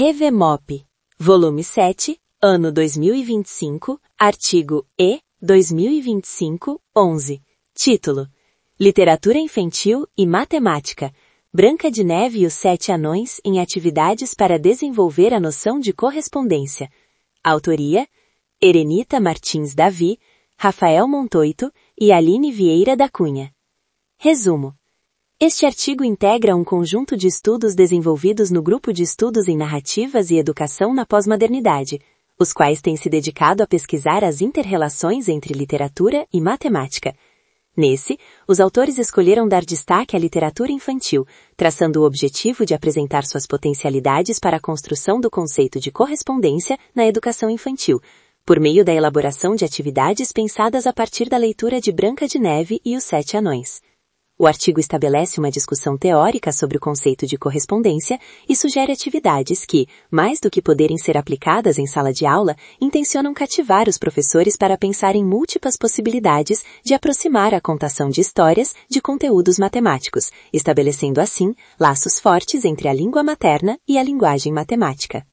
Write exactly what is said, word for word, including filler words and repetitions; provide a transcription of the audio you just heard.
Revemop, volume sete, ano dois mil e vinte e cinco, artigo E, dois mil e vinte e cinco, onze. Título: Literatura Infantil e Matemática, Branca de Neve e os Sete Anões em atividades para desenvolver a noção de correspondência. Autoria: Erenita Martins Davi, Rafael Montoito e Aline Vieira da Cunha. Resumo: este artigo integra um conjunto de estudos desenvolvidos no Grupo de Estudos em Narrativas e Educação na Pós-Modernidade, os quais têm se dedicado a pesquisar as inter-relações entre literatura e matemática. Nesse, os autores escolheram dar destaque à literatura infantil, traçando o objetivo de apresentar suas potencialidades para a construção do conceito de correspondência na educação infantil, por meio da elaboração de atividades pensadas a partir da leitura de Branca de Neve e os Sete Anões. O artigo estabelece uma discussão teórica sobre o conceito de correspondência e sugere atividades que, mais do que poderem ser aplicadas em sala de aula, intencionam cativar os professores para pensar em múltiplas possibilidades de aproximar a contação de histórias de conteúdos matemáticos, estabelecendo assim laços fortes entre a língua materna e a linguagem matemática.